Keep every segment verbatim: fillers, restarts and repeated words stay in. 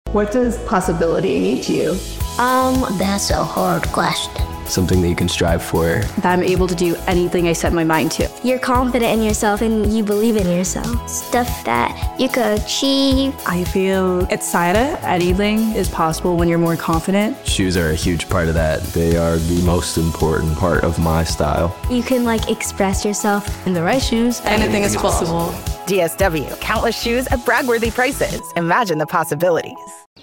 What does possibility mean to you? Um, that's a hard question. Something that you can strive for. That I'm able to do anything I set my mind to. You're confident in yourself and you believe in yourself. Stuff that you could achieve. I feel excited. Anything is possible when you're more confident. Shoes are a huge part of that. They are the most important part of my style. You can like express yourself. In the right shoes, anything is possible. D S W, countless shoes at brag-worthy prices. Imagine the possibilities.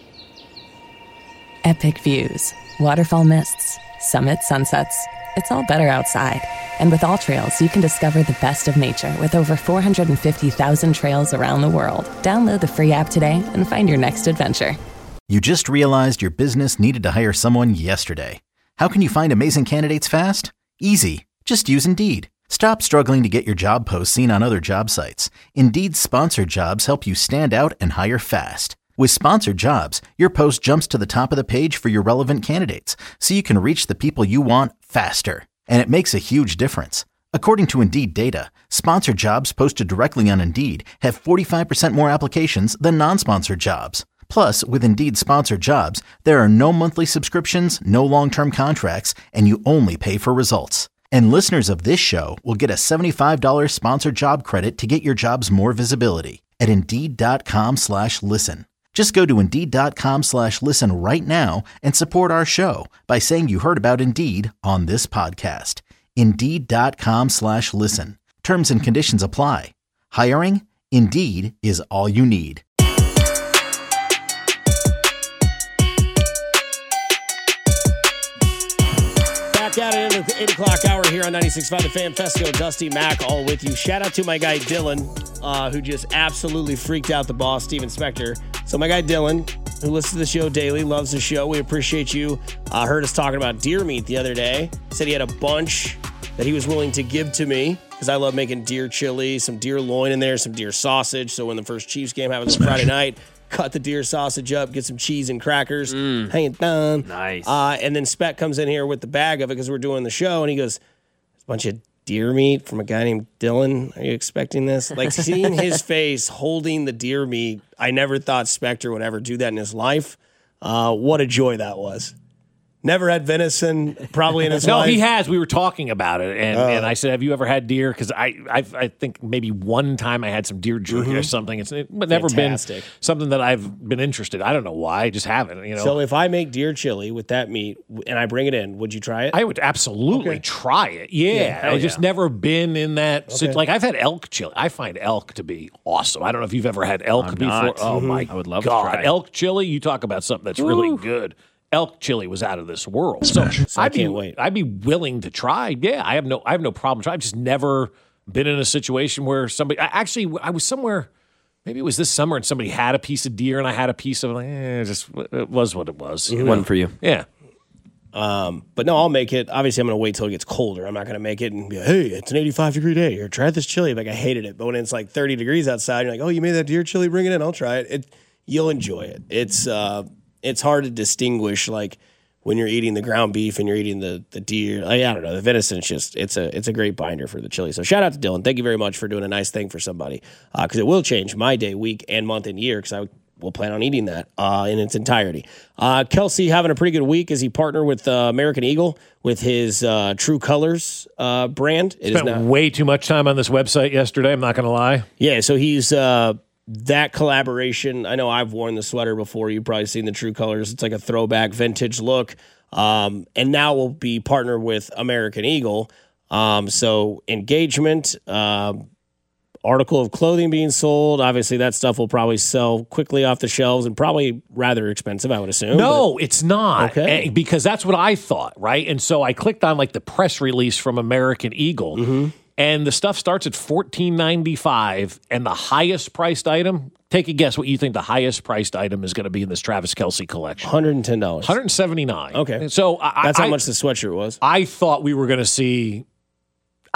Epic views, waterfall mists, summit sunsets. It's all better outside. And with All Trails, you can discover the best of nature with over four hundred fifty thousand trails around the world. Download the free app today and find your next adventure. You just realized your business needed to hire someone yesterday. How can you find amazing candidates fast? Easy. Just use Indeed. Stop struggling to get your job posts seen on other job sites. Indeed's sponsored jobs help you stand out and hire fast. With sponsored jobs, your post jumps to the top of the page for your relevant candidates, so you can reach the people you want faster. And it makes a huge difference. According to Indeed data, sponsored jobs posted directly on Indeed have forty-five percent more applications than non-sponsored jobs. Plus, with Indeed sponsored jobs, there are no monthly subscriptions, no long-term contracts, and you only pay for results. And listeners of this show will get a seventy-five dollars sponsored job credit to get your jobs more visibility at Indeed.com slash listen. Just go to Indeed.com slash listen right now and support our show by saying you heard about Indeed on this podcast. Indeed.com slash listen. Terms and conditions apply. Hiring? Indeed is all you need. Back at it in the eight o'clock hour here on ninety-six point five The Fan. Fesco, Dusty, Mac, all with you. Shout out to my guy Dylan, uh, who just absolutely freaked out the boss, Steven Spector. So my guy Dylan, who listens to the show daily, loves the show. We appreciate you. Uh, heard us talking about deer meat the other day. Said he had a bunch that he was willing to give to me because I love making deer chili, some deer loin in there, some deer sausage. So when the first Chiefs game happens Friday night, cut the deer sausage up, get some cheese and crackers, mm. hang it down. Nice. Uh, and then Spec comes in here with the bag of it because we're doing the show, and he goes, "There's a bunch of deer meat from a guy named Dylan. Are you expecting this?" Like, seeing his face holding the deer meat, I never thought Spectre would ever do that in his life. Uh, what a joy that was. Never had venison, probably in his no, life. No, he has. We were talking about it, and, uh, and I said, "Have you ever had deer?" Because I, I, I think maybe one time I had some deer jerky mm-hmm. or something. It's it, never Fantastic. been something that I've been interested. I don't know why. I just haven't. You know. So if I make deer chili with that meat and I bring it in, would you try it? I would absolutely okay. try it. Yeah, yeah I just yeah. never been in that. Okay. Like I've had elk chili. I find elk to be awesome. I don't know if you've ever had elk I'm before. Not. Oh mm-hmm. my I would love God. to try it. Elk chili. You talk about something that's Ooh. really good. Elk chili was out of this world. So, so I'd I can't be, wait. I'd be willing to try. Yeah, I have no I have no problem trying. I've just never been in a situation where somebody I, actually I was somewhere, maybe it was this summer, and somebody had a piece of deer and I had a piece of like, eh, it just it was what it was. You know? One for you. Yeah. Um, but no, I'll make it. Obviously, I'm going to wait till it gets colder. I'm not going to make it and be like, hey, it's an eighty-five degree day. Here, try this chili. Like, I hated it. But when it's like thirty degrees outside, you're like, oh, you made that deer chili? Bring it in. I'll try it. it you'll enjoy it. It's uh, it's hard to distinguish, like, when you're eating the ground beef and you're eating the the deer. I, I don't know. The venison, it's just, it's a it's a great binder for the chili. So shout out to Dylan. Thank you very much for doing a nice thing for somebody. Because uh, it will change my day, week, and month, and year, because I will plan on eating that uh, in its entirety. Uh, Kelsey having a pretty good week as he partnered with uh, American Eagle with his uh, True Colors uh, brand. It Spent is now, way too much time on this website yesterday, I'm not going to lie. Yeah, so he's... Uh, that collaboration, I know I've worn the sweater before. You've probably seen the True Colors. It's like a throwback vintage look. Um, and now we'll be partnered with American Eagle. Um, so engagement, uh, article of clothing being sold. Obviously, that stuff will probably sell quickly off the shelves and probably rather expensive, I would assume. No, but, it's not. Okay. Because that's what I thought, right? And so I clicked on like the press release from American Eagle. Mm-hmm. And the stuff starts at fourteen ninety-five, and the highest priced item, take a guess what you think the highest priced item is going to be in this Travis Kelce collection. one hundred ten dollars. one hundred seventy-nine dollars. Okay. So I, That's I, how much the sweatshirt was. I thought we were going to see,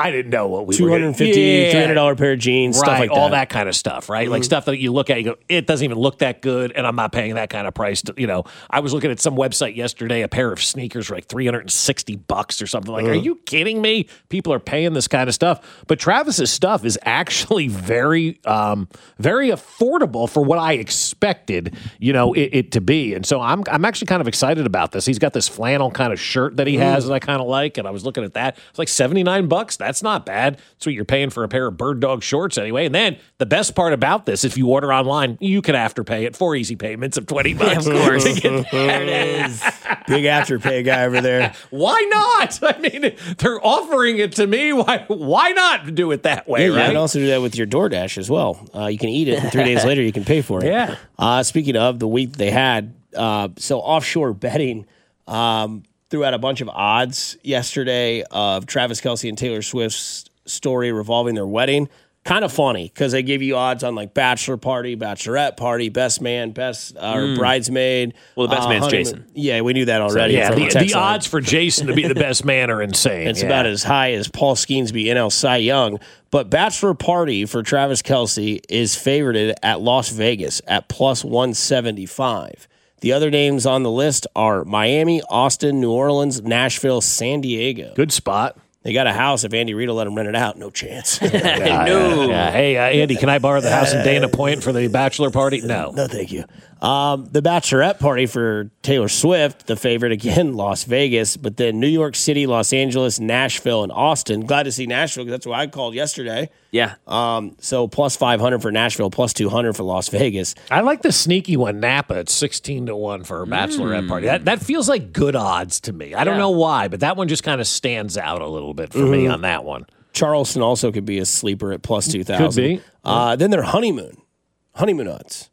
I didn't know what we two were hundred fifty dollars, yeah. three hundred dollars pair of jeans, right, stuff like that. all that kind of stuff, right? Mm-hmm. Like stuff that you look at, you go, it doesn't even look that good, and I'm not paying that kind of price. To, you know, I was looking at some website yesterday, a pair of sneakers for like three hundred sixty bucks or something. Like, Mm. are you kidding me? People are paying this kind of stuff. But Travis's stuff is actually very, um, very affordable for what I expected, you know, it, it to be. And so I'm, I'm actually kind of excited about this. He's got this flannel kind of shirt that he has Mm. that I kind of like, and I was looking at that. It's like seventy-nine bucks. That's not bad. That's what you're paying for a pair of bird dog shorts anyway. And then the best part about this, if you order online, you can afterpay it for easy payments of twenty bucks. Of course. There it is. Big afterpay guy over there. Why not? I mean, they're offering it to me. Why Why not do it that way, Yeah, you right? can also do that with your DoorDash as well. Uh, you can eat it, and three days later you can pay for it. Yeah. Uh, speaking of the week they had, uh, so offshore betting um, threw out a bunch of odds yesterday of Travis Kelce and Taylor Swift's story revolving their wedding. Kind of funny because they give you odds on like bachelor party, bachelorette party, best man, best uh, or Mm. bridesmaid. Well, the best uh, man's honeymoon. Jason. Yeah, we knew that already. yeah, from the, text the line. odds for Jason to be the best man are insane. It's yeah. about as high as Paul Skeensby, N L Cy Young. But bachelor party for Travis Kelce is favored at Las Vegas at plus one seventy-five. The other names on the list are Miami, Austin, New Orleans, Nashville, San Diego. Good spot. They got a house. If Andy Reid will let them rent it out, no chance. Yeah, No. yeah, yeah. Hey, uh, Andy, can I borrow the house in Dana Point for the bachelor party? No. No, thank you. Um, the bachelorette party for Taylor Swift, the favorite again, Las Vegas, but then New York City, Los Angeles, Nashville, and Austin. Glad to see Nashville because that's what I called yesterday. Yeah. Um, so plus five hundred for Nashville, plus two hundred for Las Vegas. I like the sneaky one, Napa. It's sixteen to one for a bachelorette party. That that feels like good odds to me. I don't Yeah. know why, but that one just kind of stands out a little bit for me on that one. Charleston also could be a sleeper at plus two thousand. Could be. Uh, then their honeymoon, honeymoon odds.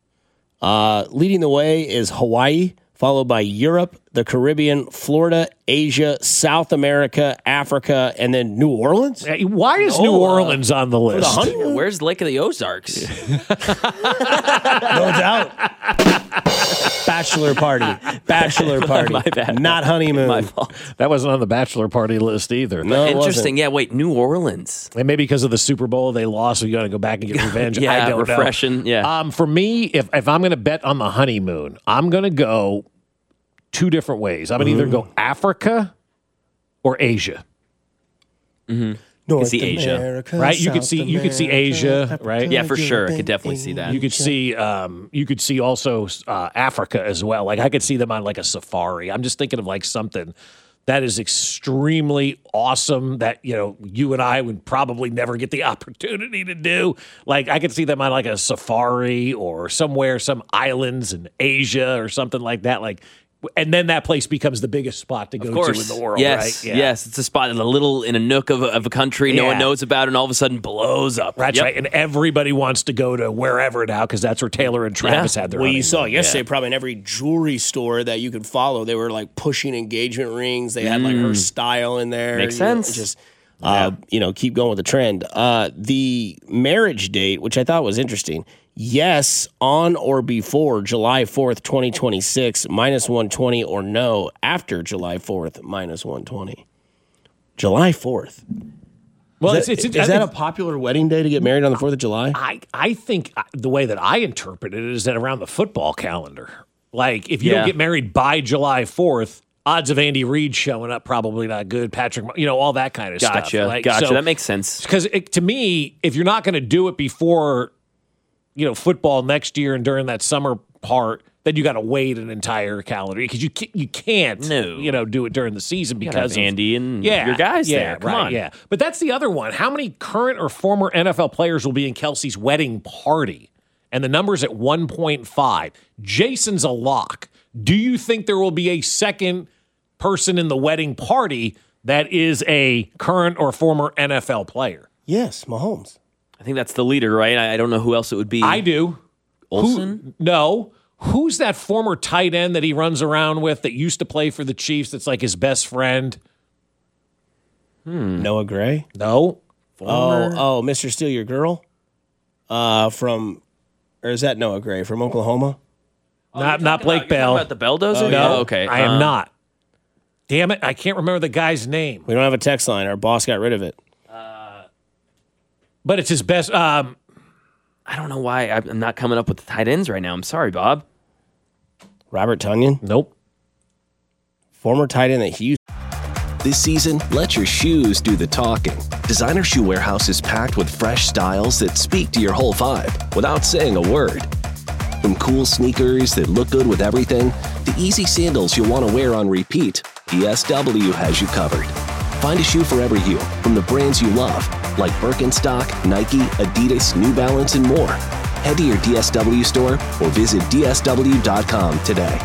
Uh, leading the way is Hawaii, followed by Europe, the Caribbean, Florida, Asia, South America, Africa, and then New Orleans. Uh, Why is No, New uh, Orleans on the For the list? honeymoon? Where's Lake of the Ozarks? No doubt. Bachelor party. Bachelor party. My bad. Not honeymoon. My fault. That wasn't on the bachelor party list either. No, it Interesting. wasn't. Yeah, wait, New Orleans. And maybe because of the Super Bowl they lost, so you got to go back and get revenge. Yeah, I don't refreshing, know. yeah. Um, for me, if if I'm going to bet on the honeymoon, I'm going to go two different ways. I'm going to either go Africa or Asia. North see Asia. America, Right? You could South see- you could see America, Asia, Africa, right? Yeah, for sure. I Europe, could definitely see that. You could see, um, you could see also uh, Africa as well. Like I could see them on like a safari. I'm just thinking of like something that is extremely awesome that you know you and I would probably never get the opportunity to do. Like I could see them on like a safari or somewhere, some islands in Asia or something like that. Like. And then that place becomes the biggest spot to go Of to course. in the world, yes, right? yes. It's a spot in a little in a nook of a, of a country no one Yeah. knows about, and all of a sudden blows up. That's Yep. right. And everybody wants to go to wherever now because that's where Taylor and Travis Yeah. had their Well, you honeymoon. saw yesterday Yeah. probably in every jewelry store that you could follow, they were like pushing engagement rings. They had like her style in there. Makes you know, sense. just uh, you know, keep going with the trend. Uh, the marriage date, which I thought was interesting. Yes, on or before July fourth, twenty twenty-six, minus one twenty, or no, after July fourth, minus one twenty. July fourth. Well, is it's, that, it's, is that a it's- popular wedding day to get married on the fourth of July? I, I think the way that I interpret it is that around the football calendar. Like, if you Yeah. don't get married by July fourth, odds of Andy Reid showing up probably not good. Patrick, you know, all that kind of stuff. Gotcha. Like, gotcha. so- that makes sense. Because to me, if you're not going to do it before, you know, football next year and during that summer part, then you got to wait an entire calendar because you can't, you can't, No. you know, do it during the season You gotta because have of, Andy and yeah, your guys yeah, there. Come right, on. yeah. But that's the other one. How many current or former N F L players will be in Kelsey's wedding party? And the number's at one point five. Jason's a lock. Do you think there will be a second person in the wedding party that is a current or former N F L player? Yes, Mahomes. I think that's the leader, right? I, I don't know who else it would be. I do. Olsen? Who, no. Who's that former tight end that he runs around with that used to play for the Chiefs that's like his best friend? Hmm. Noah Gray. No. Oh, oh, Mister Steal Your Girl? Uh, from, or is that Noah Gray from Oklahoma? not not Blake About, Bell. about the Belldozer? Oh, no. Yeah, okay. I am Uh, not. Damn it. I can't remember the guy's name. We don't have a text line. Our boss got rid of it. But it's his best. Um, I don't know why I'm not coming up with the tight ends right now. I'm sorry, Bob. Robert Tonyan? Nope. Former tight end at Houston. This season, let your shoes do the talking. Designer Shoe Warehouse is packed with fresh styles that speak to your whole vibe without saying a word. From cool sneakers that look good with everything, to easy sandals you'll want to wear on repeat, D S W has you covered. Find a shoe for every you from the brands you love, like Birkenstock, Nike, Adidas, New Balance, and more. Head to your D S W store or visit D S W dot com today.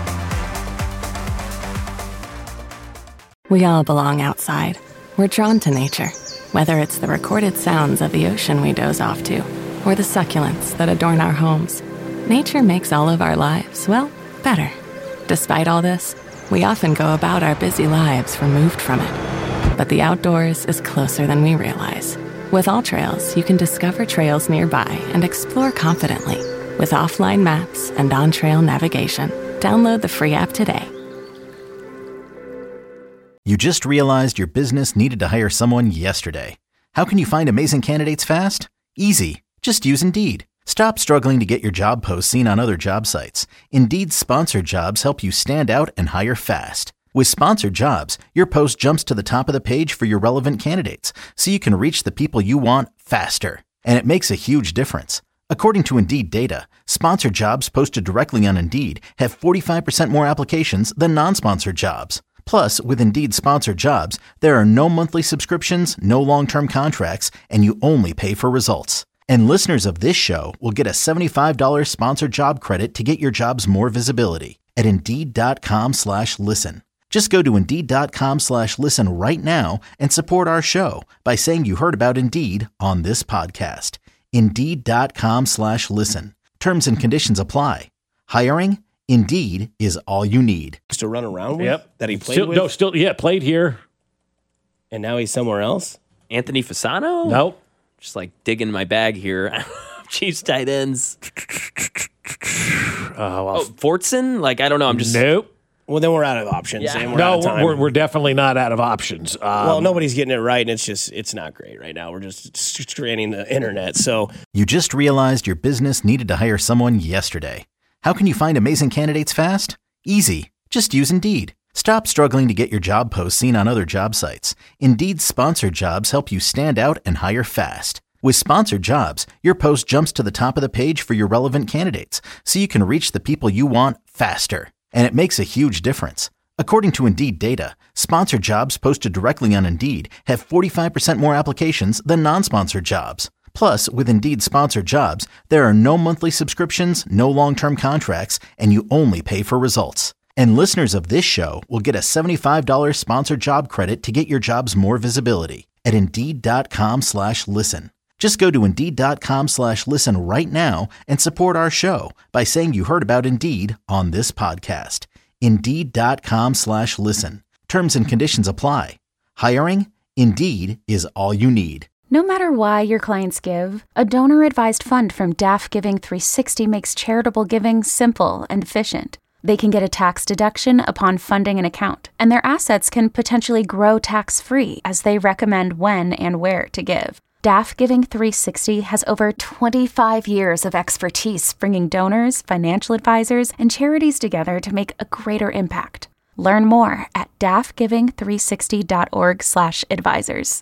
We all belong outside. We're drawn to nature, whether it's the recorded sounds of the ocean we doze off to, or the succulents that adorn our homes. Nature makes all of our lives, well, better. Despite all this, we often go about our busy lives removed from it. But the outdoors is closer than we realize. With AllTrails, you can discover trails nearby and explore confidently. With offline maps and on-trail navigation, download the free app today. You just realized your business needed to hire someone yesterday. How can you find amazing candidates fast? Easy. Just use Indeed. Stop struggling to get your job posts seen on other job sites. Indeed's sponsored jobs help you stand out and hire fast. With sponsored jobs, your post jumps to the top of the page for your relevant candidates, so you can reach the people you want faster. And it makes a huge difference. According to Indeed data, sponsored jobs posted directly on Indeed have forty-five percent more applications than non-sponsored jobs. Plus, with Indeed sponsored jobs, there are no monthly subscriptions, no long-term contracts, and you only pay for results. And listeners of this show will get a seventy-five dollars sponsored job credit to get your jobs more visibility at Indeed.com slash listen. Just go to Indeed.com slash listen right now and support our show by saying you heard about Indeed on this podcast. Indeed.com slash listen. Terms and conditions apply. Hiring? Indeed is all you need. To run around with? Yep. That he played still, with? No, still, yeah, played here. And now he's somewhere else? Anthony Fasano? Nope. Just like digging my bag here. Chiefs tight ends. Uh, well, oh, Fortson? Like, I don't know. I'm just. Nope. Well, then we're out of options. Yeah. And we're No, out of time. we're, we're definitely not out of options. Um, well, nobody's getting it right, and it's just, it's not great right now. We're just straining the internet. So You just realized your business needed to hire someone yesterday. How can you find amazing candidates fast? Easy. Just use Indeed. Stop struggling to get your job posts seen on other job sites. Indeed's sponsored jobs help you stand out and hire fast. With sponsored jobs, your post jumps to the top of the page for your relevant candidates, so you can reach the people you want faster. And it makes a huge difference. According to Indeed data, sponsored jobs posted directly on Indeed have forty-five percent more applications than non-sponsored jobs. Plus, with Indeed sponsored jobs, there are no monthly subscriptions, no long-term contracts, and you only pay for results. And listeners of this show will get a seventy-five dollars sponsored job credit to get your jobs more visibility at Indeed.com slash listen. Just go to Indeed.com slash listen right now and support our show by saying you heard about Indeed on this podcast. Indeed.com slash listen. Terms and conditions apply. Hiring? Indeed is all you need. No matter why your clients give, a donor-advised fund from D A F Giving three sixty makes charitable giving simple and efficient. They can get a tax deduction upon funding an account, and their assets can potentially grow tax-free as they recommend when and where to give. D A F Giving three sixty has over twenty-five years of expertise bringing donors, financial advisors, and charities together to make a greater impact. Learn more at daffgiving three sixty dot org slash advisors.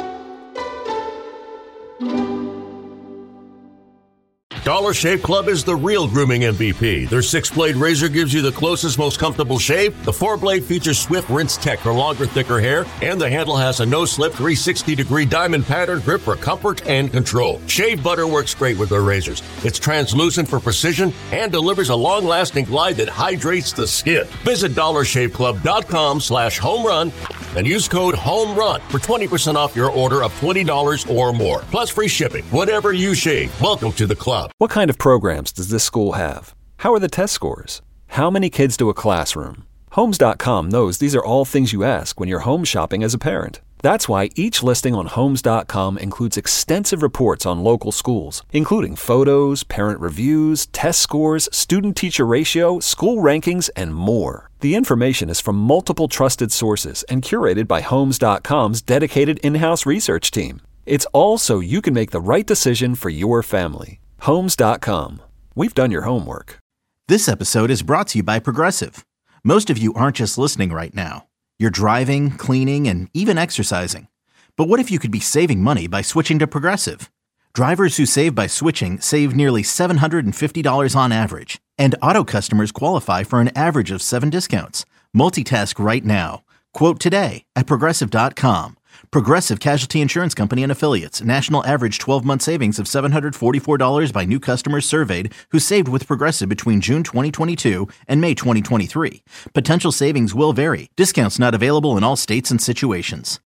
Dollar Shave Club is the real grooming M V P. Their six-blade razor gives you the closest, most comfortable shave. The four-blade features Swift Rinse Tech for longer, thicker hair. And the handle has a no-slip three hundred sixty degree diamond pattern grip for comfort and control. Shave butter works great with their razors. It's translucent for precision and delivers a long-lasting glide that hydrates the skin. Visit dollar shave club dot com slash home run and use code HOMERUN for twenty percent off your order of twenty dollars or more. Plus free shipping. Whatever you shave, welcome to the club. What kind of programs does this school have? How are the test scores? How many kids do a classroom? Homes dot com knows these are all things you ask when you're home shopping as a parent. That's why each listing on Homes dot com includes extensive reports on local schools, including photos, parent reviews, test scores, student-teacher ratio, school rankings, and more. The information is from multiple trusted sources and curated by Homes dot com's dedicated in-house research team. It's all so you can make the right decision for your family. Homes dot com. We've done your homework. This episode is brought to you by Progressive. Most of you aren't just listening right now. You're driving, cleaning, and even exercising. But what if you could be saving money by switching to Progressive? Drivers who save by switching save nearly seven hundred fifty dollars on average. And auto customers qualify for an average of seven discounts. Multitask right now. Quote today at Progressive dot com. Progressive Casualty Insurance Company and Affiliates. National average twelve-month savings of seven hundred forty-four dollars by new customers surveyed who saved with Progressive between June twenty twenty-two and May twenty twenty-three. Potential savings will vary. Discounts not available in all states and situations.